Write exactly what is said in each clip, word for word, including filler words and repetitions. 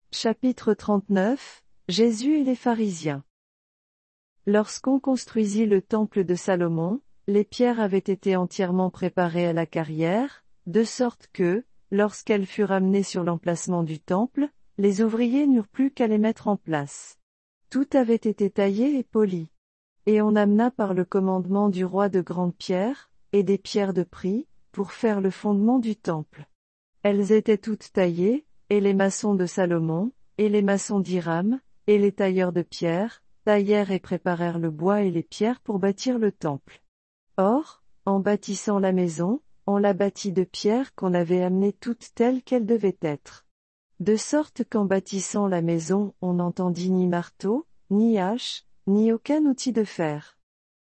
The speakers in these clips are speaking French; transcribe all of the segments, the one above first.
Chapitre trente-neuf, Jésus et les pharisiens. Lorsqu'on construisit le temple de Salomon, les pierres avaient été entièrement préparées à la carrière, de sorte que, lorsqu'elles furent amenées sur l'emplacement du temple, les ouvriers n'eurent plus qu'à les mettre en place. Tout avait été taillé et poli. Et on amena par le commandement du roi de grandes pierres, et des pierres de prix, pour faire le fondement du temple. Elles étaient toutes taillées, et les maçons de Salomon, et les maçons d'Hiram, et les tailleurs de pierre, taillèrent et préparèrent le bois et les pierres pour bâtir le temple. Or, en bâtissant la maison, on la bâtit de pierres qu'on avait amenées toutes telles qu'elles devaient être. De sorte qu'en bâtissant la maison on n'entendit ni marteau, ni hache, ni aucun outil de fer.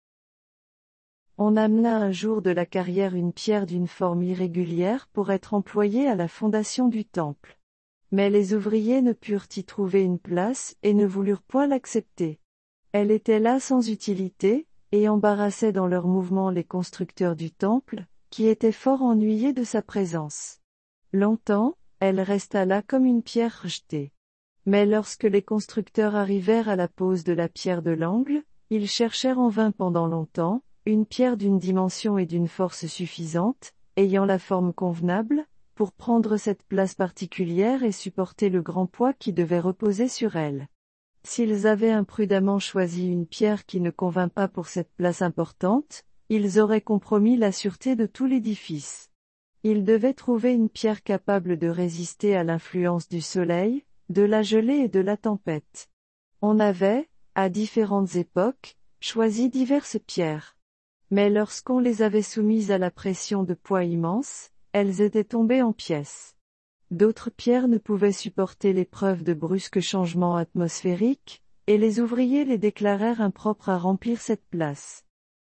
On amena un jour de la carrière une pierre d'une forme irrégulière pour être employée à la fondation du temple. Mais les ouvriers ne purent y trouver une place et ne voulurent point l'accepter. Elle était là sans utilité, et embarrassait dans leurs mouvements les constructeurs du temple, qui étaient fort ennuyés de sa présence. Longtemps, elle resta là comme une pierre rejetée. Mais lorsque les constructeurs arrivèrent à la pose de la pierre de l'angle, ils cherchèrent en vain pendant longtemps, une pierre d'une dimension et d'une force suffisante, ayant la forme convenable, pour prendre cette place particulière et supporter le grand poids qui devait reposer sur elle. S'ils avaient imprudemment choisi une pierre qui ne convint pas pour cette place importante, ils auraient compromis la sûreté de tout l'édifice. Ils devaient trouver une pierre capable de résister à l'influence du soleil, de la gelée et de la tempête. On avait, à différentes époques, choisi diverses pierres. Mais lorsqu'on les avait soumises à la pression de poids immenses, elles étaient tombées en pièces. D'autres pierres ne pouvaient supporter l'épreuve de brusques changements atmosphériques, et les ouvriers les déclarèrent impropres à remplir cette place.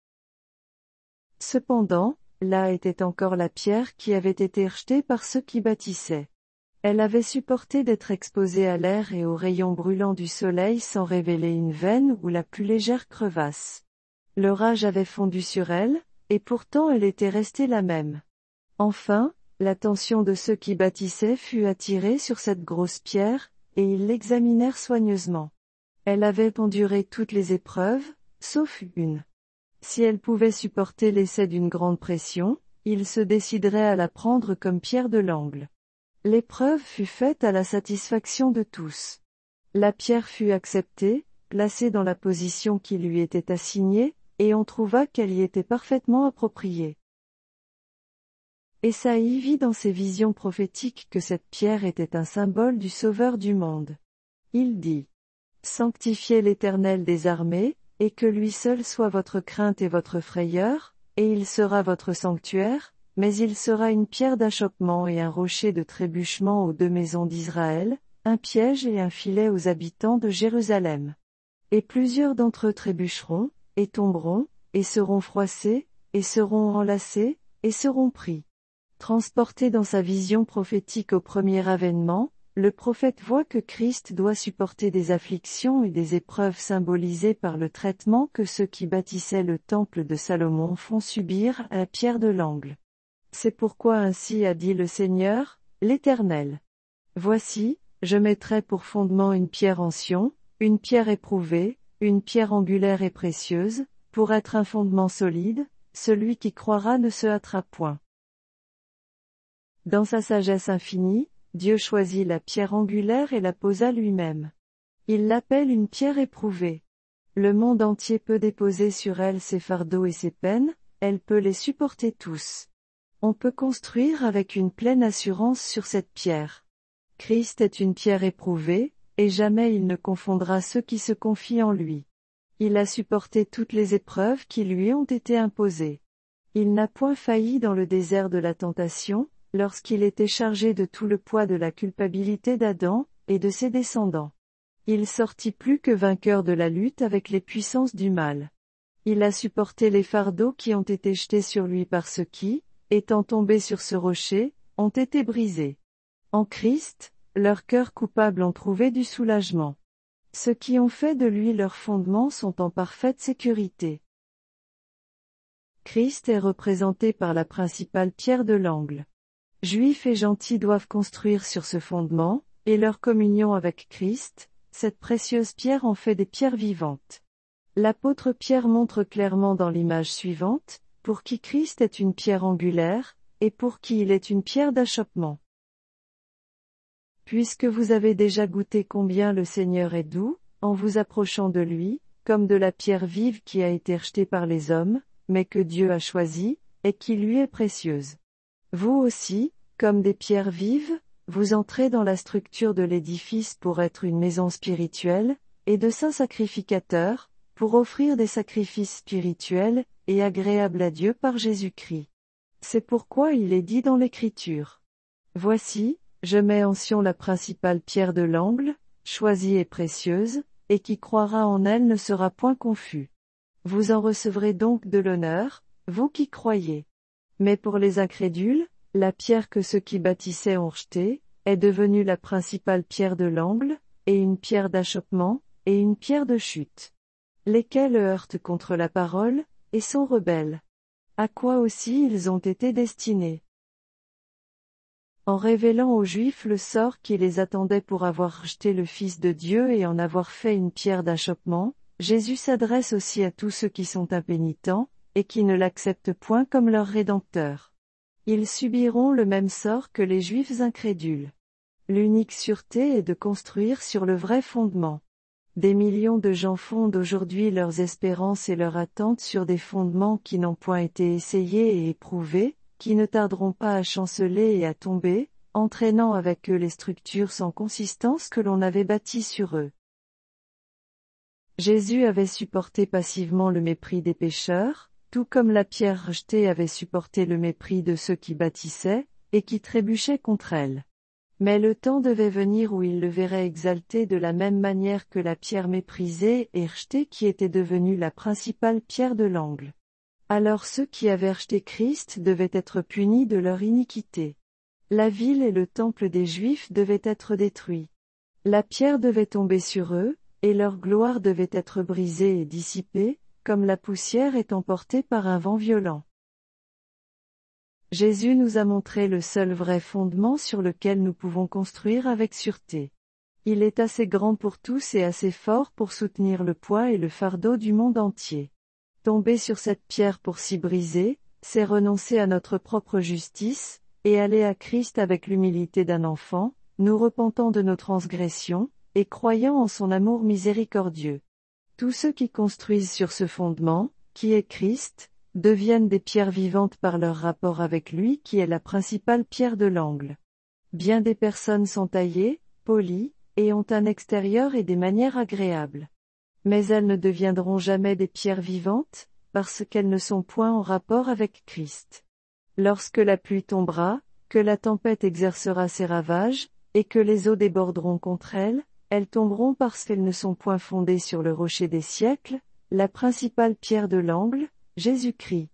Cependant, là était encore la pierre qui avait été rejetée par ceux qui bâtissaient. Elle avait supporté d'être exposée à l'air et aux rayons brûlants du soleil sans révéler une veine ou la plus légère crevasse. L'orage avait fondu sur elle, et pourtant elle était restée la même. Enfin, l'attention de ceux qui bâtissaient fut attirée sur cette grosse pierre, et ils l'examinèrent soigneusement. Elle avait enduré toutes les épreuves, sauf une. Si elle pouvait supporter l'essai d'une grande pression, ils se décideraient à la prendre comme pierre de l'angle. L'épreuve fut faite à la satisfaction de tous. La pierre fut acceptée, placée dans la position qui lui était assignée, et on trouva qu'elle y était parfaitement appropriée. Ésaïe vit dans ses visions prophétiques que cette pierre était un symbole du Sauveur du monde. Il dit : « Sanctifiez l'Éternel des armées, et que lui seul soit votre crainte et votre frayeur, et il sera votre sanctuaire, mais il sera une pierre d'achoppement et un rocher de trébuchement aux deux maisons d'Israël, un piège et un filet aux habitants de Jérusalem. Et plusieurs d'entre eux trébucheront, et tomberont, et seront froissés, et seront enlacés, et seront pris. » Transporté dans sa vision prophétique au premier avènement, le prophète voit que Christ doit supporter des afflictions et des épreuves symbolisées par le traitement que ceux qui bâtissaient le temple de Salomon font subir à la pierre de l'angle. C'est pourquoi ainsi a dit le Seigneur, l'Éternel. Voici, je mettrai pour fondement une pierre en Sion, une pierre éprouvée, une pierre angulaire et précieuse, pour être un fondement solide, celui qui croira ne se hâtera point. Dans sa sagesse infinie, Dieu choisit la pierre angulaire et la posa lui-même. Il l'appelle une pierre éprouvée. Le monde entier peut déposer sur elle ses fardeaux et ses peines, elle peut les supporter tous. On peut construire avec une pleine assurance sur cette pierre. Christ est une pierre éprouvée, et jamais il ne confondra ceux qui se confient en lui. Il a supporté toutes les épreuves qui lui ont été imposées. Il n'a point failli dans le désert de la tentation, lorsqu'il était chargé de tout le poids de la culpabilité d'Adam, et de ses descendants. Il sortit plus que vainqueur de la lutte avec les puissances du mal. Il a supporté les fardeaux qui ont été jetés sur lui par ceux qui, étant tombés sur ce rocher, ont été brisés. En Christ, leurs cœurs coupables ont trouvé du soulagement. Ceux qui ont fait de lui leur fondement sont en parfaite sécurité. Christ est représenté par la principale pierre de l'angle. Juifs et gentils doivent construire sur ce fondement, et leur communion avec Christ, cette précieuse pierre en fait des pierres vivantes. L'apôtre Pierre montre clairement dans l'image suivante, pour qui Christ est une pierre angulaire, et pour qui il est une pierre d'achoppement. Puisque vous avez déjà goûté combien le Seigneur est doux, en vous approchant de lui, comme de la pierre vive qui a été rejetée par les hommes, mais que Dieu a choisie, et qui lui est précieuse. Vous aussi, comme des pierres vives, vous entrez dans la structure de l'édifice pour être une maison spirituelle, et de saints sacrificateurs, pour offrir des sacrifices spirituels, et agréables à Dieu par Jésus-Christ. C'est pourquoi il est dit dans l'Écriture. Voici, je mets en Sion la principale pierre de l'angle, choisie et précieuse, et qui croira en elle ne sera point confus. Vous en recevrez donc de l'honneur, vous qui croyez. Mais pour les incrédules, la pierre que ceux qui bâtissaient ont rejetée, est devenue la principale pierre de l'angle, et une pierre d'achoppement, et une pierre de chute. Lesquels heurtent contre la parole, et sont rebelles. À quoi aussi ils ont été destinés. En révélant aux Juifs le sort qui les attendait pour avoir rejeté le Fils de Dieu et en avoir fait une pierre d'achoppement, Jésus s'adresse aussi à tous ceux qui sont impénitents, et qui ne l'acceptent point comme leur Rédempteur. Ils subiront le même sort que les Juifs incrédules. L'unique sûreté est de construire sur le vrai fondement. Des millions de gens fondent aujourd'hui leurs espérances et leurs attentes sur des fondements qui n'ont point été essayés et éprouvés, qui ne tarderont pas à chanceler et à tomber, entraînant avec eux les structures sans consistance que l'on avait bâties sur eux. Jésus avait supporté passivement le mépris des pécheurs, tout comme la pierre rejetée avait supporté le mépris de ceux qui bâtissaient, et qui trébuchaient contre elle. Mais le temps devait venir où il le verrait exalté de la même manière que la pierre méprisée et rejetée qui était devenue la principale pierre de l'angle. Alors ceux qui avaient rejeté Christ devaient être punis de leur iniquité. La ville et le temple des Juifs devaient être détruits. La pierre devait tomber sur eux, et leur gloire devait être brisée et dissipée, comme la poussière est emportée par un vent violent. Jésus nous a montré le seul vrai fondement sur lequel nous pouvons construire avec sûreté. Il est assez grand pour tous et assez fort pour soutenir le poids et le fardeau du monde entier. Tomber sur cette pierre pour s'y briser, c'est renoncer à notre propre justice, et aller à Christ avec l'humilité d'un enfant, nous repentant de nos transgressions, et croyant en son amour miséricordieux. Tous ceux qui construisent sur ce fondement, qui est Christ, deviennent des pierres vivantes par leur rapport avec lui qui est la principale pierre de l'angle. Bien des personnes sont taillées, polies, et ont un extérieur et des manières agréables. Mais elles ne deviendront jamais des pierres vivantes, parce qu'elles ne sont point en rapport avec Christ. Lorsque la pluie tombera, que la tempête exercera ses ravages, et que les eaux déborderont contre elles, elles tomberont parce qu'elles ne sont point fondées sur le rocher des siècles, la principale pierre de l'angle, Jésus-Christ.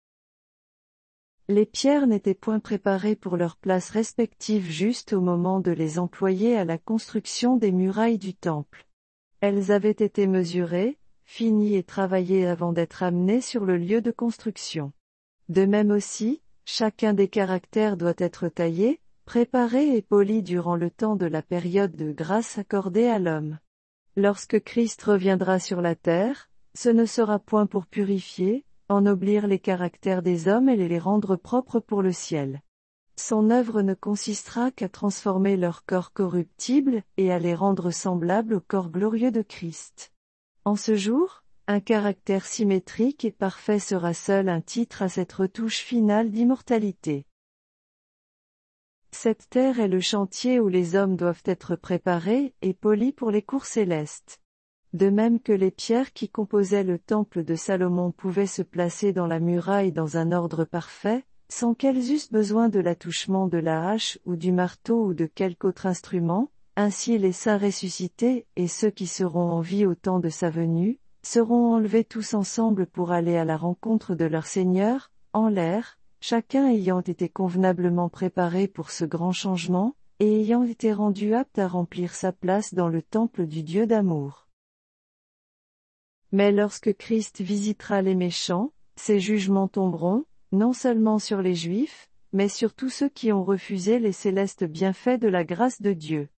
Les pierres n'étaient point préparées pour leur place respective juste au moment de les employer à la construction des murailles du temple. Elles avaient été mesurées, finies et travaillées avant d'être amenées sur le lieu de construction. De même aussi, chacun des caractères doit être taillé, préparé et poli durant le temps de la période de grâce accordée à l'homme. Lorsque Christ reviendra sur la terre, ce ne sera point pour purifier, ennoblir les caractères des hommes et les rendre propres pour le ciel. Son œuvre ne consistera qu'à transformer leur corps corruptible et à les rendre semblables au corps glorieux de Christ. En ce jour, un caractère symétrique et parfait sera seul un titre à cette retouche finale d'immortalité. Cette terre est le chantier où les hommes doivent être préparés et polis pour les cours célestes. De même que les pierres qui composaient le temple de Salomon pouvaient se placer dans la muraille dans un ordre parfait, sans qu'elles eussent besoin de l'attouchement de la hache ou du marteau ou de quelque autre instrument, ainsi les saints ressuscités et ceux qui seront en vie au temps de sa venue, seront enlevés tous ensemble pour aller à la rencontre de leur Seigneur, en l'air, chacun ayant été convenablement préparé pour ce grand changement, et ayant été rendu apte à remplir sa place dans le temple du Dieu d'amour. Mais lorsque Christ visitera les méchants, ses jugements tomberont, non seulement sur les Juifs, mais sur tous ceux qui ont refusé les célestes bienfaits de la grâce de Dieu.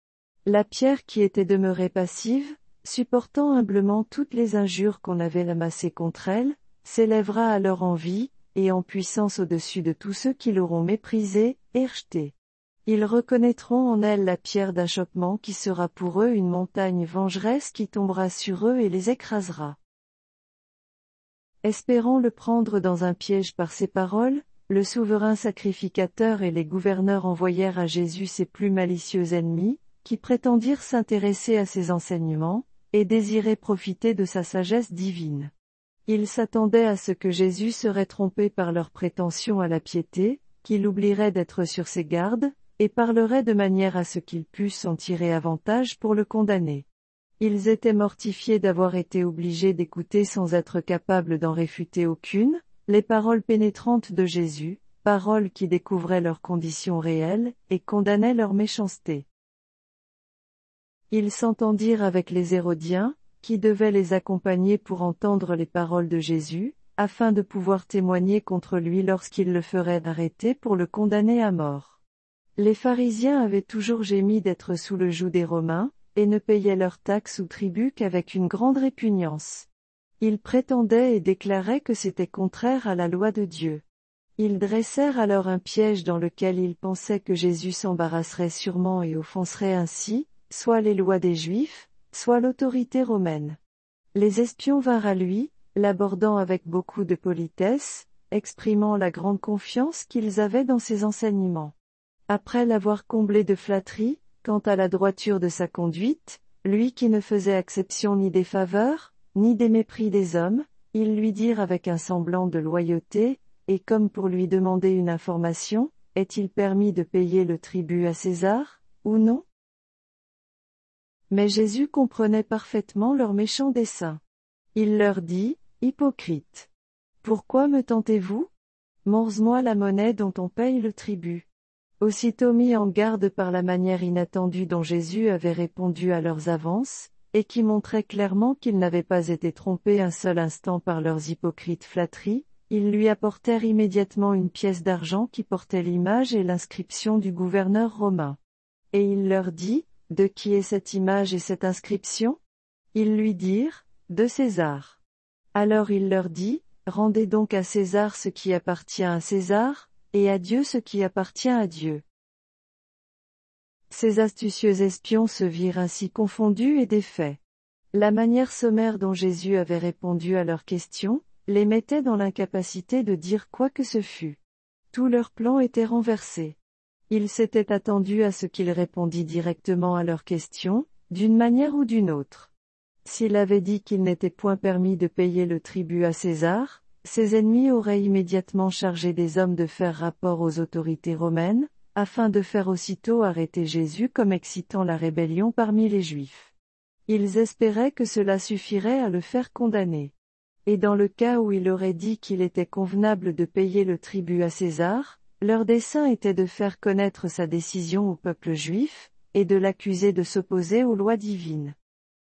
La pierre qui était demeurée passive, supportant humblement toutes les injures qu'on avait amassées contre elle, s'élèvera alors en vie, et en puissance au-dessus de tous ceux qui l'auront méprisée, et rejetée. Ils reconnaîtront en elle la pierre d'achoppement qui sera pour eux une montagne vengeresse qui tombera sur eux et les écrasera. Espérant le prendre dans un piège par ses paroles, le souverain sacrificateur et les gouverneurs envoyèrent à Jésus ses plus malicieux ennemis, qui prétendirent s'intéresser à ses enseignements, et désiraient profiter de sa sagesse divine. Ils s'attendaient à ce que Jésus serait trompé par leurs prétentions à la piété, qu'il oublierait d'être sur ses gardes, et parlerait de manière à ce qu'ils puissent en tirer avantage pour le condamner. Ils étaient mortifiés d'avoir été obligés d'écouter sans être capables d'en réfuter aucune, les paroles pénétrantes de Jésus, paroles qui découvraient leurs conditions réelles, et condamnaient leur méchanceté. Ils s'entendirent avec les Hérodiens, qui devaient les accompagner pour entendre les paroles de Jésus, afin de pouvoir témoigner contre lui lorsqu'ils le feraient arrêter pour le condamner à mort. Les pharisiens avaient toujours gémi d'être sous le joug des Romains, et ne payaient leurs taxes ou tributs qu'avec une grande répugnance. Ils prétendaient et déclaraient que c'était contraire à la loi de Dieu. Ils dressèrent alors un piège dans lequel ils pensaient que Jésus s'embarrasserait sûrement et offenserait ainsi, soit les lois des Juifs, soit l'autorité romaine. Les espions vinrent à lui, l'abordant avec beaucoup de politesse, exprimant la grande confiance qu'ils avaient dans ses enseignements. Après l'avoir comblé de flatteries, quant à la droiture de sa conduite, lui qui ne faisait acception ni des faveurs, ni des mépris des hommes, ils lui dirent avec un semblant de loyauté, et comme pour lui demander une information, est-il permis de payer le tribut à César, ou non? Mais Jésus comprenait parfaitement leurs méchants desseins. Il leur dit, hypocrites. Pourquoi me tentez-vous? Montre-moi la monnaie dont on paye le tribut. Aussitôt mis en garde par la manière inattendue dont Jésus avait répondu à leurs avances, et qui montrait clairement qu'ils n'avaient pas été trompés un seul instant par leurs hypocrites flatteries, ils lui apportèrent immédiatement une pièce d'argent qui portait l'image et l'inscription du gouverneur romain. Et il leur dit, de qui est cette image et cette inscription? Ils lui dirent, de César. Alors il leur dit, rendez donc à César ce qui appartient à César, et à Dieu ce qui appartient à Dieu. Ces astucieux espions se virent ainsi confondus et défaits. La manière sommaire dont Jésus avait répondu à leurs questions, les mettait dans l'incapacité de dire quoi que ce fût. Tout leur plan était renversé. Ils s'étaient attendus à ce qu'il répondît directement à leurs questions, d'une manière ou d'une autre. S'il avait dit qu'il n'était point permis de payer le tribut à César, ses ennemis auraient immédiatement chargé des hommes de faire rapport aux autorités romaines, afin de faire aussitôt arrêter Jésus comme excitant la rébellion parmi les Juifs. Ils espéraient que cela suffirait à le faire condamner. Et dans le cas où il aurait dit qu'il était convenable de payer le tribut à César, leur dessein était de faire connaître sa décision au peuple juif, et de l'accuser de s'opposer aux lois divines.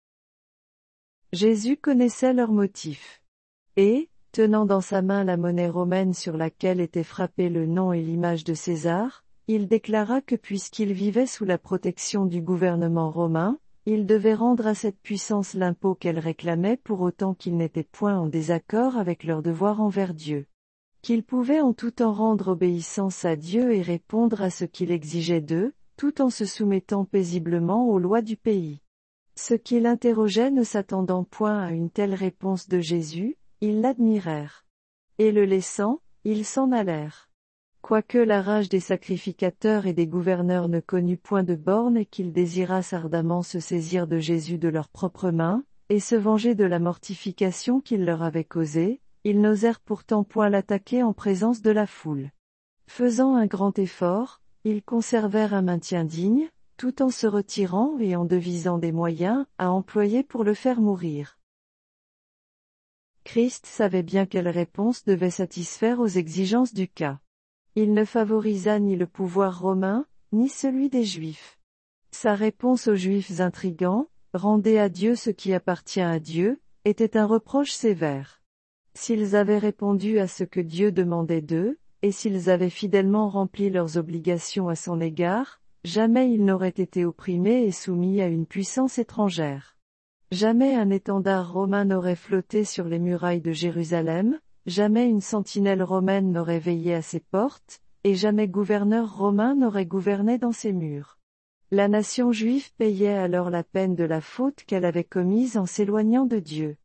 Jésus connaissait leurs motifs. Et, tenant dans sa main la monnaie romaine sur laquelle était frappé le nom et l'image de César, il déclara que puisqu'il vivait sous la protection du gouvernement romain, il devait rendre à cette puissance l'impôt qu'elle réclamait pour autant qu'il n'était point en désaccord avec leur devoir envers Dieu. Qu'il pouvait en tout temps rendre obéissance à Dieu et répondre à ce qu'il exigeait d'eux, tout en se soumettant paisiblement aux lois du pays. Ceux qui l'interrogeaient ne s'attendant point à une telle réponse de Jésus, ils l'admirèrent. Et le laissant, ils s'en allèrent. Quoique la rage des sacrificateurs et des gouverneurs ne connût point de bornes et qu'ils désirassent ardemment se saisir de Jésus de leurs propres mains, et se venger de la mortification qu'il leur avait causée, ils n'osèrent pourtant point l'attaquer en présence de la foule. Faisant un grand effort, ils conservèrent un maintien digne, tout en se retirant et en devisant des moyens à employer pour le faire mourir. Christ savait bien quelle réponse devait satisfaire aux exigences du cas. Il ne favorisa ni le pouvoir romain, ni celui des Juifs. Sa réponse aux Juifs intrigants, « Rendez à Dieu ce qui appartient à Dieu », était un reproche sévère. S'ils avaient répondu à ce que Dieu demandait d'eux, et s'ils avaient fidèlement rempli leurs obligations à son égard, jamais ils n'auraient été opprimés et soumis à une puissance étrangère. Jamais un étendard romain n'aurait flotté sur les murailles de Jérusalem, jamais une sentinelle romaine n'aurait veillé à ses portes, et jamais gouverneur romain n'aurait gouverné dans ses murs. La nation juive payait alors la peine de la faute qu'elle avait commise en s'éloignant de Dieu.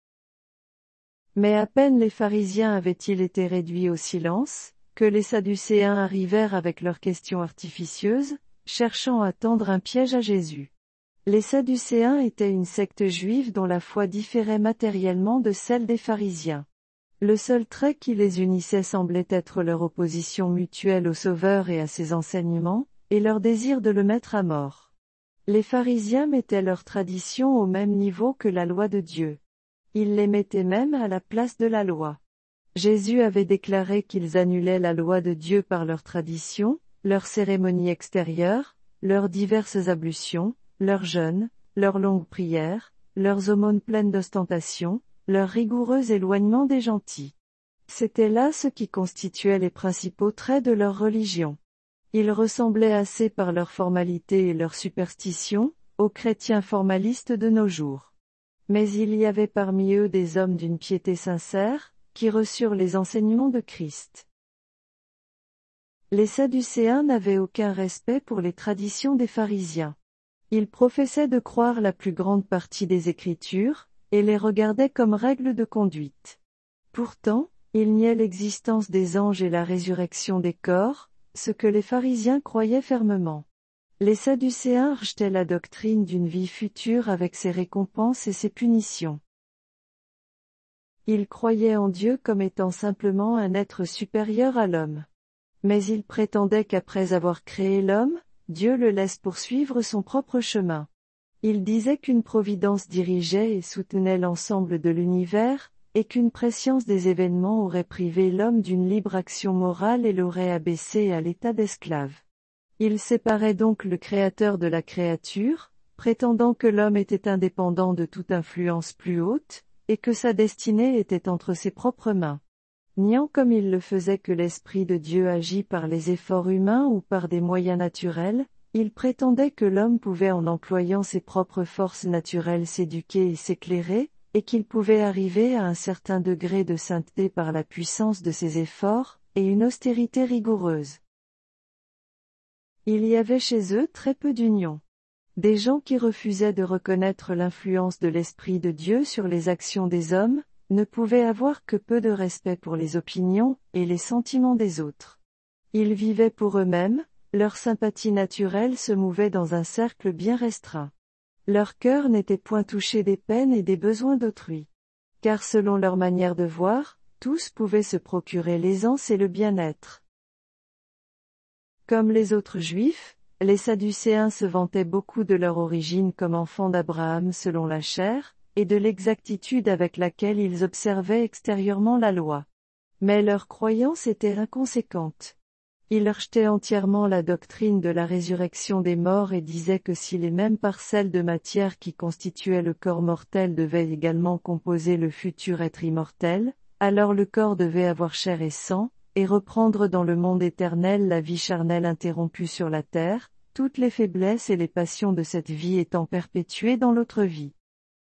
Mais à peine les pharisiens avaient-ils été réduits au silence, que les sadducéens arrivèrent avec leurs questions artificieuses, cherchant à tendre un piège à Jésus. Les sadducéens étaient une secte juive dont la foi différait matériellement de celle des pharisiens. Le seul trait qui les unissait semblait être leur opposition mutuelle au Sauveur et à ses enseignements, et leur désir de le mettre à mort. Les pharisiens mettaient leur tradition au même niveau que la loi de Dieu. Ils les mettaient même à la place de la loi. Jésus avait déclaré qu'ils annulaient la loi de Dieu par leurs traditions, leurs cérémonies extérieures, leurs diverses ablutions, leurs jeûnes, leurs longues prières, leurs aumônes pleines d'ostentation, leur rigoureux éloignement des gentils. C'était là ce qui constituait les principaux traits de leur religion. Ils ressemblaient assez par leur formalité et leur superstition, aux chrétiens formalistes de nos jours. Mais il y avait parmi eux des hommes d'une piété sincère, qui reçurent les enseignements de Christ. Les Sadducéens n'avaient aucun respect pour les traditions des pharisiens. Ils professaient de croire la plus grande partie des Écritures, et les regardaient comme règles de conduite. Pourtant, ils niaient l'existence des anges et la résurrection des corps, ce que les pharisiens croyaient fermement. Les Sadducéens rejetaient la doctrine d'une vie future avec ses récompenses et ses punitions. Ils croyaient en Dieu comme étant simplement un être supérieur à l'homme. Mais ils prétendaient qu'après avoir créé l'homme, Dieu le laisse poursuivre son propre chemin. Ils disaient qu'une providence dirigeait et soutenait l'ensemble de l'univers, et qu'une prescience des événements aurait privé l'homme d'une libre action morale et l'aurait abaissé à l'état d'esclave. Ils séparaient donc le Créateur de la créature, prétendant que l'homme était indépendant de toute influence plus haute, et que sa destinée était entre ses propres mains. Niant comme il le faisait que l'Esprit de Dieu agit par les efforts humains ou par des moyens naturels, il prétendait que l'homme pouvait en employant ses propres forces naturelles s'éduquer et s'éclairer, et qu'il pouvait arriver à un certain degré de sainteté par la puissance de ses efforts, et une austérité rigoureuse. Il y avait chez eux très peu d'union. Des gens qui refusaient de reconnaître l'influence de l'Esprit de Dieu sur les actions des hommes, ne pouvaient avoir que peu de respect pour les opinions et les sentiments des autres. Ils vivaient pour eux-mêmes, leur sympathie naturelle se mouvait dans un cercle bien restreint. Leur cœur n'était point touché des peines et des besoins d'autrui. Car selon leur manière de voir, tous pouvaient se procurer l'aisance et le bien-être. Comme les autres Juifs, les Sadducéens se vantaient beaucoup de leur origine comme enfants d'Abraham selon la chair, et de l'exactitude avec laquelle ils observaient extérieurement la loi. Mais leur croyance était inconséquente. Ils rejetaient entièrement la doctrine de la résurrection des morts et disaient que si les mêmes parcelles de matière qui constituaient le corps mortel devaient également composer le futur être immortel, alors le corps devait avoir chair et sang, et reprendre dans le monde éternel la vie charnelle interrompue sur la terre, toutes les faiblesses et les passions de cette vie étant perpétuées dans l'autre vie.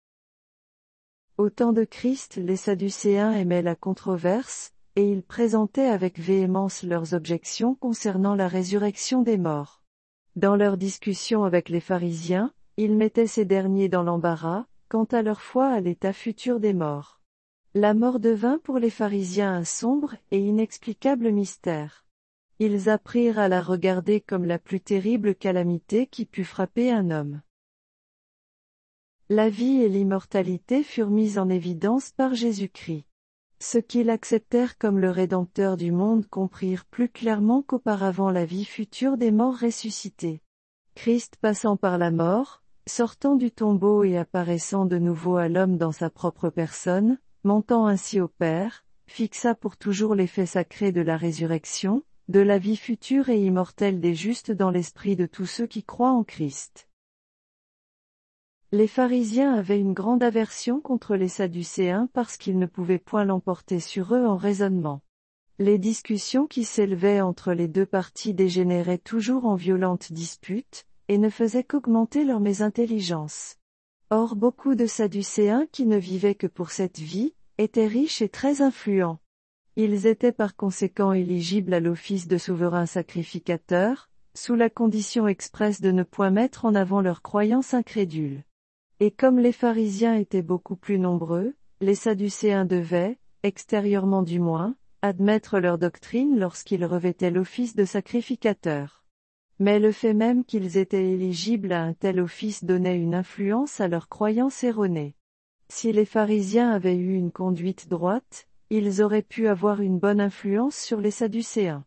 Au temps de Christ, les Sadducéens aimaient la controverse, et ils présentaient avec véhémence leurs objections concernant la résurrection des morts. Dans leurs discussions avec les pharisiens, ils mettaient ces derniers dans l'embarras, quant à leur foi à l'état futur des morts. La mort devint pour les pharisiens un sombre et inexplicable mystère. Ils apprirent à la regarder comme la plus terrible calamité qui pût frapper un homme. La vie et l'immortalité furent mises en évidence par Jésus-Christ. Ceux qui l'acceptèrent comme le Rédempteur du monde comprirent plus clairement qu'auparavant la vie future des morts ressuscités. Christ passant par la mort, sortant du tombeau et apparaissant de nouveau à l'homme dans sa propre personne, montant ainsi au Père, fixa pour toujours l'effet sacré de la résurrection, de la vie future et immortelle des justes dans l'esprit de tous ceux qui croient en Christ. Les pharisiens avaient une grande aversion contre les Sadducéens parce qu'ils ne pouvaient point l'emporter sur eux en raisonnement. Les discussions qui s'élevaient entre les deux parties dégénéraient toujours en violentes disputes, et ne faisaient qu'augmenter leur mésintelligence. Or beaucoup de Sadducéens qui ne vivaient que pour cette vie, étaient riches et très influents. Ils étaient par conséquent éligibles à l'office de souverain sacrificateur, sous la condition expresse de ne point mettre en avant leur croyance incrédule. Et comme les pharisiens étaient beaucoup plus nombreux, les Sadducéens devaient, extérieurement du moins, admettre leur doctrine lorsqu'ils revêtaient l'office de sacrificateur. Mais le fait même qu'ils étaient éligibles à un tel office donnait une influence à leur croyance erronée. Si les pharisiens avaient eu une conduite droite, ils auraient pu avoir une bonne influence sur les Sadducéens.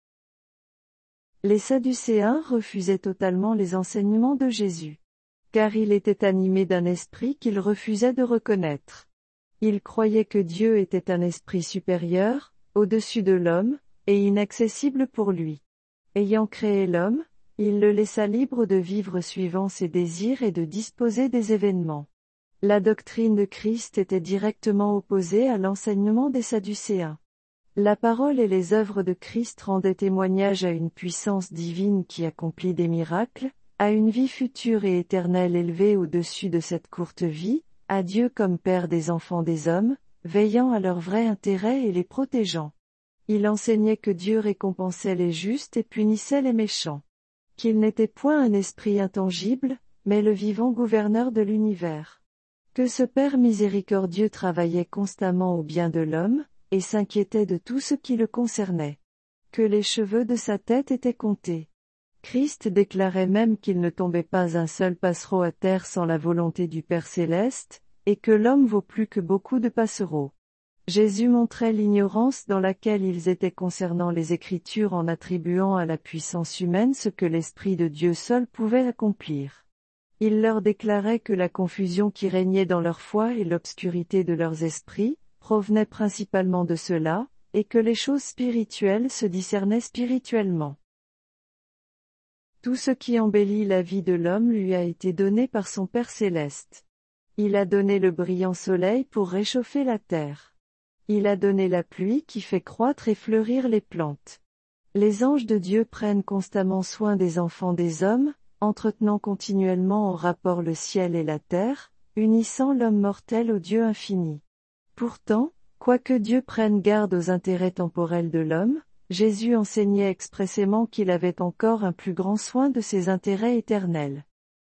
Les Sadducéens refusaient totalement les enseignements de Jésus. Car il était animé d'un esprit qu'ils refusaient de reconnaître. Ils croyaient que Dieu était un esprit supérieur, au-dessus de l'homme, et inaccessible pour lui. Ayant créé l'homme, il le laissa libre de vivre suivant ses désirs et de disposer des événements. La doctrine de Christ était directement opposée à l'enseignement des Sadducéens. La parole et les œuvres de Christ rendaient témoignage à une puissance divine qui accomplit des miracles, à une vie future et éternelle élevée au-dessus de cette courte vie, à Dieu comme Père des enfants des hommes, veillant à leur vrai intérêt et les protégeant. Il enseignait que Dieu récompensait les justes et punissait les méchants. Qu'il n'était point un esprit intangible, mais le vivant gouverneur de l'univers. Que ce Père miséricordieux travaillait constamment au bien de l'homme, et s'inquiétait de tout ce qui le concernait. Que les cheveux de sa tête étaient comptés. Christ déclarait même qu'il ne tombait pas un seul passereau à terre sans la volonté du Père céleste, et que l'homme vaut plus que beaucoup de passereaux. Jésus montrait l'ignorance dans laquelle ils étaient concernant les Écritures en attribuant à la puissance humaine ce que l'Esprit de Dieu seul pouvait accomplir. Il leur déclarait que la confusion qui régnait dans leur foi et l'obscurité de leurs esprits, provenaient principalement de cela, et que les choses spirituelles se discernaient spirituellement. Tout ce qui embellit la vie de l'homme lui a été donné par son Père céleste. Il a donné le brillant soleil pour réchauffer la terre. Il a donné la pluie qui fait croître et fleurir les plantes. Les anges de Dieu prennent constamment soin des enfants des hommes, entretenant continuellement en rapport le ciel et la terre, unissant l'homme mortel au Dieu infini. Pourtant, quoique Dieu prenne garde aux intérêts temporels de l'homme, Jésus enseignait expressément qu'il avait encore un plus grand soin de ses intérêts éternels.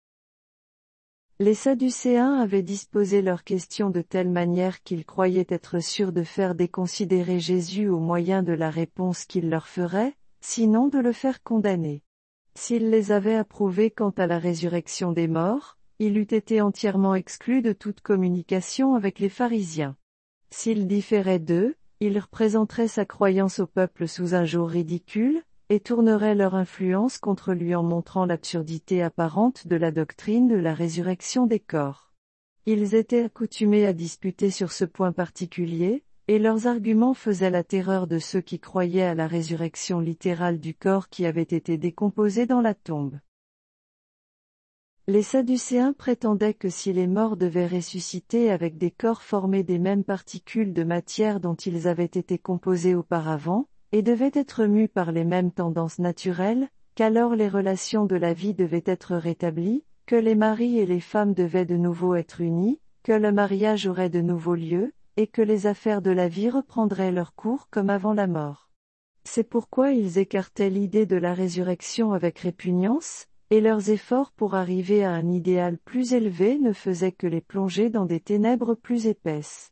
Les Sadducéens avaient disposé leurs questions de telle manière qu'ils croyaient être sûrs de faire déconsidérer Jésus au moyen de la réponse qu'il leur ferait, sinon de le faire condamner. S'il les avait approuvés quant à la résurrection des morts, il eût été entièrement exclu de toute communication avec les pharisiens. S'il différait d'eux, il représenterait sa croyance au peuple sous un jour ridicule, et tournerait leur influence contre lui en montrant l'absurdité apparente de la doctrine de la résurrection des corps. Ils étaient accoutumés à disputer sur ce point particulier, et leurs arguments faisaient la terreur de ceux qui croyaient à la résurrection littérale du corps qui avait été décomposé dans la tombe. Les Sadducéens prétendaient que si les morts devaient ressusciter avec des corps formés des mêmes particules de matière dont ils avaient été composés auparavant, et devaient être mus par les mêmes tendances naturelles, qu'alors les relations de la vie devaient être rétablies, que les maris et les femmes devaient de nouveau être unis, que le mariage aurait de nouveau lieu, et que les affaires de la vie reprendraient leur cours comme avant la mort. C'est pourquoi ils écartaient l'idée de la résurrection avec répugnance, et leurs efforts pour arriver à un idéal plus élevé ne faisaient que les plonger dans des ténèbres plus épaisses.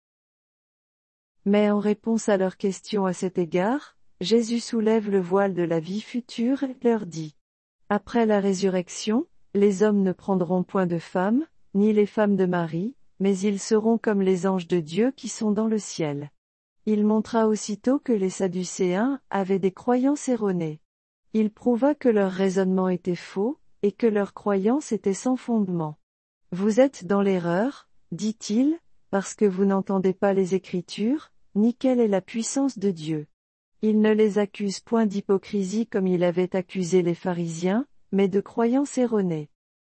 Mais en réponse à leurs questions à cet égard, Jésus soulève le voile de la vie future et leur dit : Après la résurrection, les hommes ne prendront point de femmes, ni les femmes de mari, mais ils seront comme les anges de Dieu qui sont dans le ciel. Il montra aussitôt que les Sadducéens avaient des croyances erronées. Il prouva que leur raisonnement était faux, et que leur croyance était sans fondement. Vous êtes dans l'erreur, dit-il, parce que vous n'entendez pas les Écritures, ni quelle est la puissance de Dieu. Il ne les accuse point d'hypocrisie comme il avait accusé les pharisiens, mais de croyances erronées.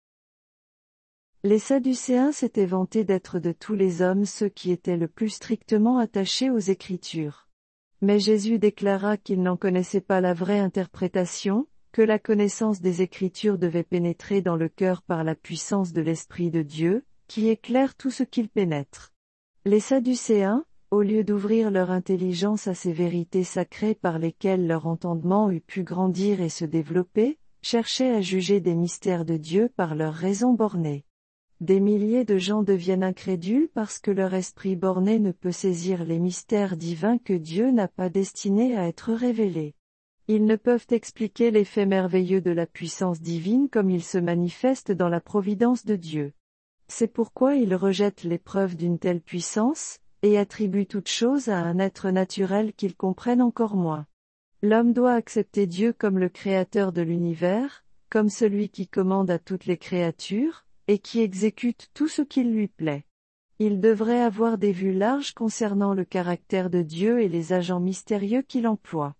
Les Sadducéens s'étaient vantés d'être de tous les hommes ceux qui étaient le plus strictement attachés aux Écritures. Mais Jésus déclara qu'il n'en connaissait pas la vraie interprétation, que la connaissance des Écritures devait pénétrer dans le cœur par la puissance de l'Esprit de Dieu, qui éclaire tout ce qu'il pénètre. Les Sadducéens, au lieu d'ouvrir leur intelligence à ces vérités sacrées par lesquelles leur entendement eût pu grandir et se développer, cherchaient à juger des mystères de Dieu par leur raison bornée. Des milliers de gens deviennent incrédules parce que leur esprit borné ne peut saisir les mystères divins que Dieu n'a pas destinés à être révélés. Ils ne peuvent expliquer l'effet merveilleux de la puissance divine comme il se manifeste dans la providence de Dieu. C'est pourquoi ils rejettent les preuves d'une telle puissance, et attribuent toute chose à un être naturel qu'ils comprennent encore moins. L'homme doit accepter Dieu comme le créateur de l'univers, comme celui qui commande à toutes les créatures, et qui exécute tout ce qu'il lui plaît. Il devrait avoir des vues larges concernant le caractère de Dieu et les agents mystérieux qu'il emploie.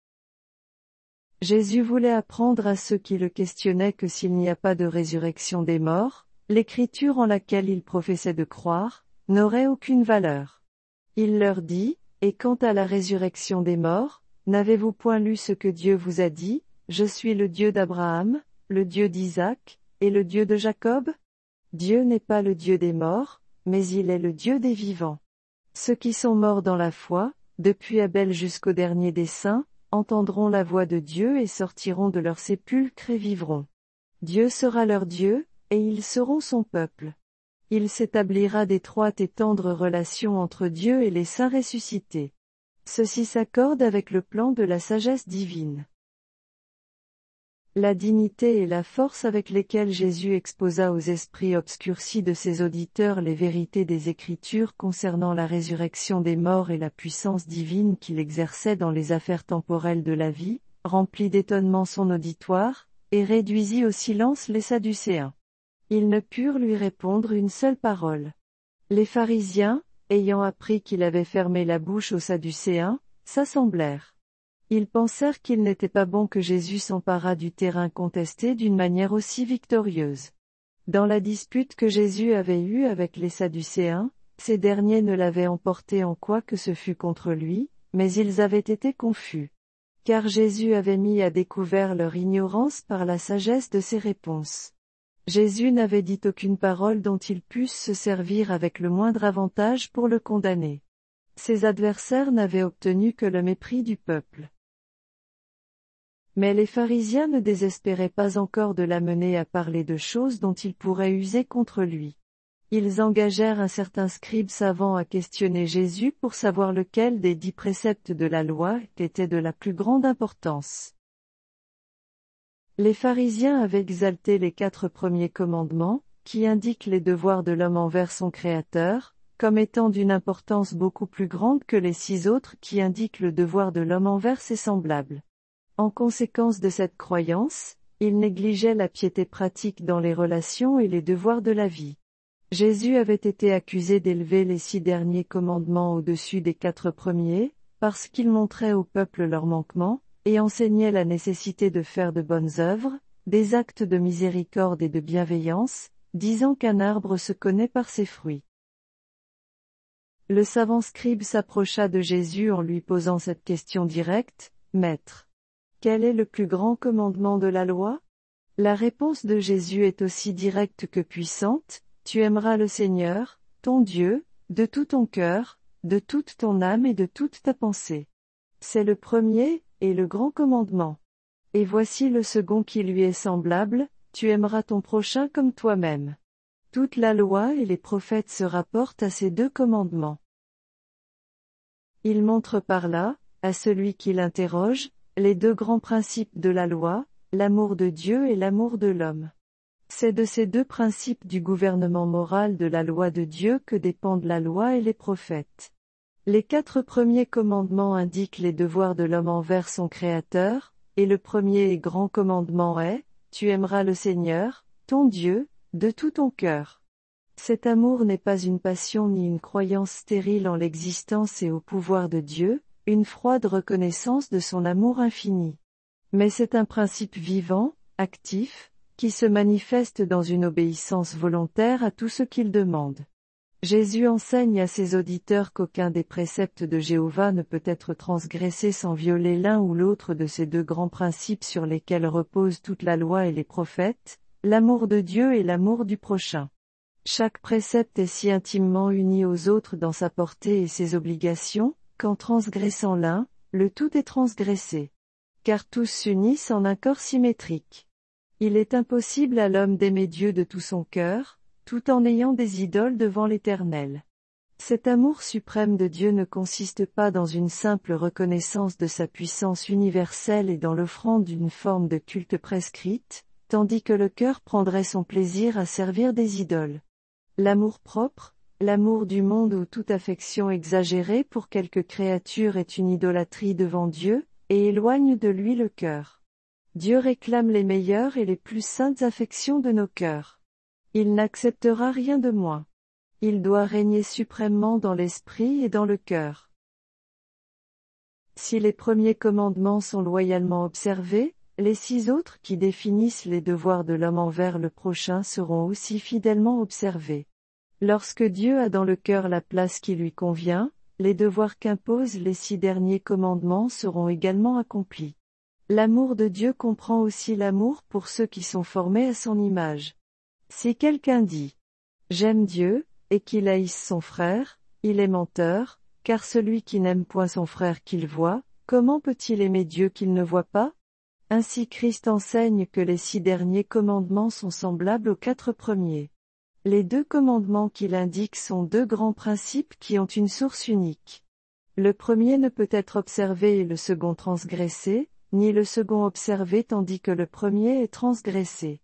Jésus voulait apprendre à ceux qui le questionnaient que s'il n'y a pas de résurrection des morts, l'écriture en laquelle il professait de croire, n'aurait aucune valeur. Il leur dit, et quant à la résurrection des morts, n'avez-vous point lu ce que Dieu vous a dit, je suis le Dieu d'Abraham, le Dieu d'Isaac, et le Dieu de Jacob? Dieu n'est pas le Dieu des morts, mais il est le Dieu des vivants. Ceux qui sont morts dans la foi, depuis Abel jusqu'au dernier des saints, entendront la voix de Dieu et sortiront de leur sépulcre et vivront. Dieu sera leur Dieu, et ils seront son peuple. Il s'établira d'étroites et tendres relations entre Dieu et les saints ressuscités. Ceci s'accorde avec le plan de la sagesse divine. La dignité et la force avec lesquelles Jésus exposa aux esprits obscurcis de ses auditeurs les vérités des Écritures concernant la résurrection des morts et la puissance divine qu'il exerçait dans les affaires temporelles de la vie, remplit d'étonnement son auditoire, et réduisit au silence les Sadducéens. Ils ne purent lui répondre une seule parole. Les pharisiens, ayant appris qu'il avait fermé la bouche aux Sadducéens, s'assemblèrent. Ils pensèrent qu'il n'était pas bon que Jésus s'emparât du terrain contesté d'une manière aussi victorieuse. Dans la dispute que Jésus avait eue avec les Sadducéens, ces derniers ne l'avaient emporté en quoi que ce fût contre lui, mais ils avaient été confus. Car Jésus avait mis à découvert leur ignorance par la sagesse de ses réponses. Jésus n'avait dit aucune parole dont ils pussent se servir avec le moindre avantage pour le condamner. Ses adversaires n'avaient obtenu que le mépris du peuple. Mais les pharisiens ne désespéraient pas encore de l'amener à parler de choses dont ils pourraient user contre lui. Ils engagèrent un certain scribe savant à questionner Jésus pour savoir lequel des dix préceptes de la loi était de la plus grande importance. Les pharisiens avaient exalté les quatre premiers commandements, qui indiquent les devoirs de l'homme envers son Créateur, comme étant d'une importance beaucoup plus grande que les six autres qui indiquent le devoir de l'homme envers ses semblables. En conséquence de cette croyance, ils négligeaient la piété pratique dans les relations et les devoirs de la vie. Jésus avait été accusé d'élever les six derniers commandements au-dessus des quatre premiers, parce qu'il montrait au peuple leurs manquements, et enseignait la nécessité de faire de bonnes œuvres, des actes de miséricorde et de bienveillance, disant qu'un arbre se connaît par ses fruits. Le savant scribe s'approcha de Jésus en lui posant cette question directe, « Maître, quel est le plus grand commandement de la loi ?» La réponse de Jésus est aussi directe que puissante, « Tu aimeras le Seigneur, ton Dieu, de tout ton cœur, de toute ton âme et de toute ta pensée. » C'est le premier, et le grand commandement. Et voici le second qui lui est semblable, « Tu aimeras ton prochain comme toi-même. » Toute la loi et les prophètes se rapportent à ces deux commandements. Il montre par là, à celui qui l'interroge, les deux grands principes de la loi, l'amour de Dieu et l'amour de l'homme. C'est de ces deux principes du gouvernement moral de la loi de Dieu que dépendent la loi et les prophètes. Les quatre premiers commandements indiquent les devoirs de l'homme envers son Créateur, et le premier et grand commandement est, « Tu aimeras le Seigneur, ton Dieu, de tout ton cœur. » Cet amour n'est pas une passion ni une croyance stérile en l'existence et au pouvoir de Dieu, une froide reconnaissance de son amour infini. Mais c'est un principe vivant, actif, qui se manifeste dans une obéissance volontaire à tout ce qu'il demande. Jésus enseigne à ses auditeurs qu'aucun des préceptes de Jéhovah ne peut être transgressé sans violer l'un ou l'autre de ces deux grands principes sur lesquels repose toute la loi et les prophètes, l'amour de Dieu et l'amour du prochain. Chaque précepte est si intimement uni aux autres dans sa portée et ses obligations, qu'en transgressant l'un, le tout est transgressé. Car tous s'unissent en un corps symétrique. Il est impossible à l'homme d'aimer Dieu de tout son cœur, tout en ayant des idoles devant l'Éternel. Cet amour suprême de Dieu ne consiste pas dans une simple reconnaissance de sa puissance universelle et dans l'offrande d'une forme de culte prescrite, tandis que le cœur prendrait son plaisir à servir des idoles. L'amour propre, l'amour du monde ou toute affection exagérée pour quelque créature est une idolâtrie devant Dieu, et éloigne de lui le cœur. Dieu réclame les meilleures et les plus saintes affections de nos cœurs. Il n'acceptera rien de moins. Il doit régner suprêmement dans l'esprit et dans le cœur. Si les premiers commandements sont loyalement observés, les six autres qui définissent les devoirs de l'homme envers le prochain seront aussi fidèlement observés. Lorsque Dieu a dans le cœur la place qui lui convient, les devoirs qu'imposent les six derniers commandements seront également accomplis. L'amour de Dieu comprend aussi l'amour pour ceux qui sont formés à son image. Si quelqu'un dit « J'aime Dieu », et qu'il haïsse son frère, il est menteur, car celui qui n'aime point son frère qu'il voit, comment peut-il aimer Dieu qu'il ne voit pas ? Ainsi Christ enseigne que les six derniers commandements sont semblables aux quatre premiers. Les deux commandements qu'il indique sont deux grands principes qui ont une source unique. Le premier ne peut être observé et le second transgressé, ni le second observé tandis que le premier est transgressé.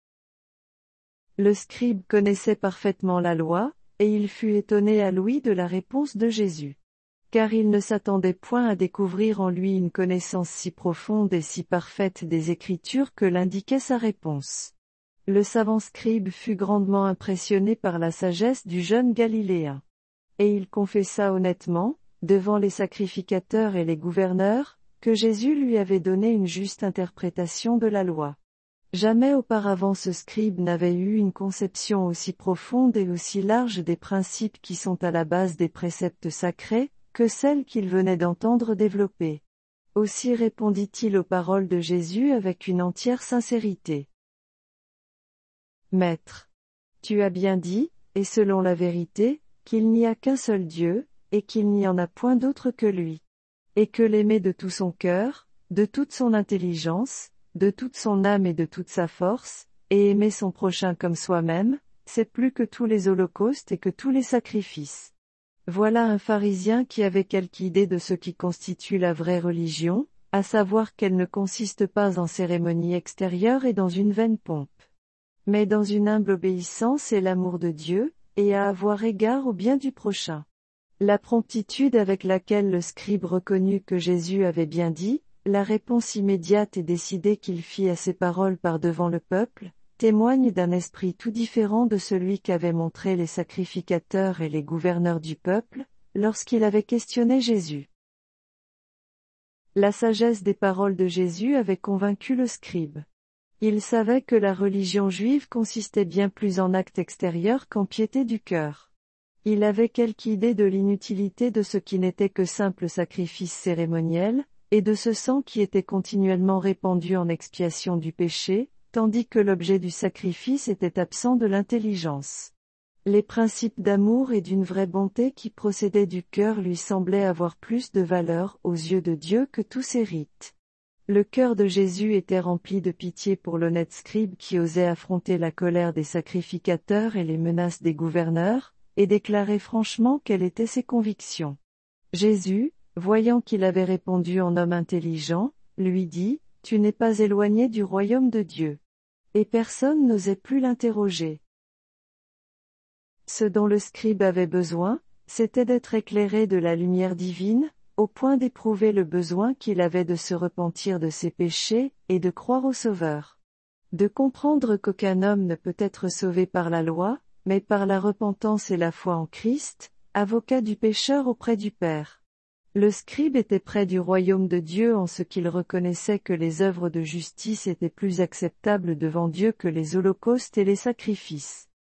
Le scribe connaissait parfaitement la loi, et il fut étonné à l'ouïe de la réponse de Jésus. Car il ne s'attendait point à découvrir en lui une connaissance si profonde et si parfaite des Écritures que l'indiquait sa réponse. Le savant scribe fut grandement impressionné par la sagesse du jeune Galiléen. Et il confessa honnêtement, devant les sacrificateurs et les gouverneurs, que Jésus lui avait donné une juste interprétation de la loi. Jamais auparavant ce scribe n'avait eu une conception aussi profonde et aussi large des principes qui sont à la base des préceptes sacrés, que celle qu'il venait d'entendre développer. Aussi répondit-il aux paroles de Jésus avec une entière sincérité. Maître, tu as bien dit, et selon la vérité, qu'il n'y a qu'un seul Dieu, et qu'il n'y en a point d'autre que lui. Et que l'aimer de tout son cœur, de toute son intelligence, de toute son âme et de toute sa force, et aimer son prochain comme soi-même, c'est plus que tous les holocaustes et que tous les sacrifices. Voilà un pharisien qui avait quelque idée de ce qui constitue la vraie religion, à savoir qu'elle ne consiste pas en cérémonies extérieures et dans une vaine pompe, mais dans une humble obéissance et l'amour de Dieu, et à avoir égard au bien du prochain. La promptitude avec laquelle le scribe reconnut que Jésus avait bien dit, la réponse immédiate et décidée qu'il fit à ces paroles par devant le peuple, témoigne d'un esprit tout différent de celui qu'avaient montré les sacrificateurs et les gouverneurs du peuple, lorsqu'il avait questionné Jésus. La sagesse des paroles de Jésus avait convaincu le scribe. Il savait que la religion juive consistait bien plus en actes extérieurs qu'en piété du cœur. Il avait quelque idée de l'inutilité de ce qui n'était que simple sacrifice cérémoniel, et de ce sang qui était continuellement répandu en expiation du péché, tandis que l'objet du sacrifice était absent de l'intelligence. Les principes d'amour et d'une vraie bonté qui procédaient du cœur lui semblaient avoir plus de valeur aux yeux de Dieu que tous ces rites. Le cœur de Jésus était rempli de pitié pour l'honnête scribe qui osait affronter la colère des sacrificateurs et les menaces des gouverneurs, et déclarer franchement quelles étaient ses convictions. Jésus, voyant qu'il avait répondu en homme intelligent, lui dit, « Tu n'es pas éloigné du royaume de Dieu. » Et personne n'osait plus l'interroger. Ce dont le scribe avait besoin, c'était d'être éclairé de la lumière divine, au point d'éprouver le besoin qu'il avait de se repentir de ses péchés, et de croire au Sauveur. De comprendre qu'aucun homme ne peut être sauvé par la loi, mais par la repentance et la foi en Christ, avocat du pécheur auprès du Père. Le scribe était près du royaume de Dieu en ce qu'il reconnaissait que les œuvres de justice étaient plus acceptables devant Dieu que les holocaustes et les sacrifices.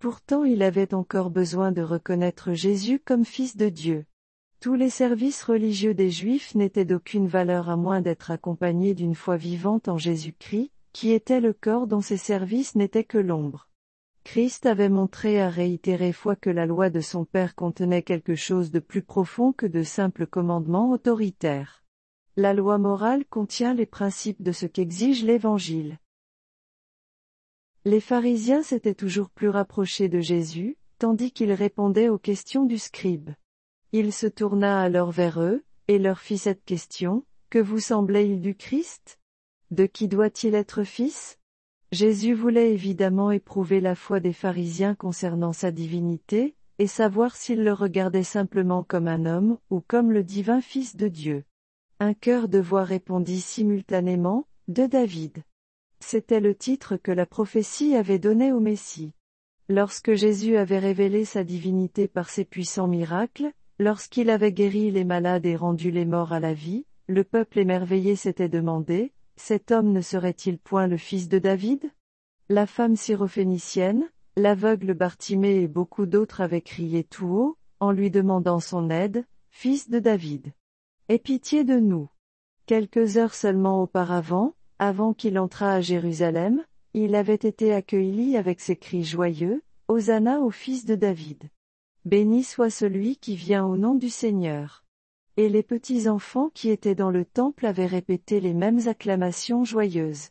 pourtant il avait encore besoin de reconnaître Jésus comme Fils de Dieu. Tous les services religieux des Juifs n'étaient d'aucune valeur à moins d'être accompagnés d'une foi vivante en Jésus-Christ, qui était le corps dont ces services n'étaient que l'ombre. Christ avait montré à réitérées fois que la loi de son Père contenait quelque chose de plus profond que de simples commandements autoritaires. La loi morale contient les principes de ce qu'exige l'Évangile. Les pharisiens s'étaient toujours plus rapprochés de Jésus, tandis qu'il répondait aux questions du scribe. Il se tourna alors vers eux, et leur fit cette question, « Que vous semblait-il du Christ? De qui doit-il être fils ?» Jésus voulait évidemment éprouver la foi des pharisiens concernant sa divinité, et savoir s'ils le regardaient simplement comme un homme, ou comme le divin Fils de Dieu. Un chœur de voix répondit simultanément, « De David ». C'était le titre que la prophétie avait donné au Messie. Lorsque Jésus avait révélé sa divinité par ses puissants miracles, lorsqu'il avait guéri les malades et rendu les morts à la vie, le peuple émerveillé s'était demandé, « Cet homme ne serait-il point le fils de David ?» La femme syrophénicienne, l'aveugle Bartimée et beaucoup d'autres avaient crié tout haut, en lui demandant son aide, « Fils de David, aie pitié de nous !» Quelques heures seulement auparavant, avant qu'il entrât à Jérusalem, il avait été accueilli avec ces cris joyeux, « Hosanna au fils de David ! Béni soit celui qui vient au nom du Seigneur !» Et les petits enfants qui étaient dans le temple avaient répété les mêmes acclamations joyeuses.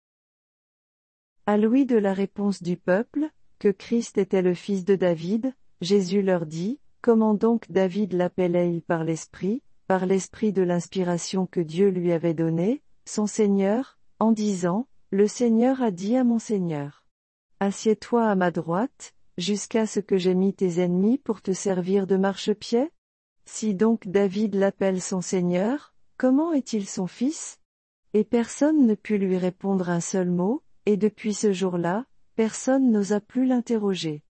À l'ouïe de la réponse du peuple, que Christ était le fils de David, Jésus leur dit, « Comment donc David l'appelait-il par l'Esprit, par l'Esprit de l'inspiration que Dieu lui avait donnée, son Seigneur, en disant, « Le Seigneur a dit à mon Seigneur, assieds-toi à ma droite, jusqu'à ce que j'aie mis tes ennemis pour te servir de marchepied ?» Si donc David l'appelle son Seigneur, comment est-il son fils? Et personne ne put lui répondre un seul mot, et depuis ce jour-là, personne n'osa plus l'interroger.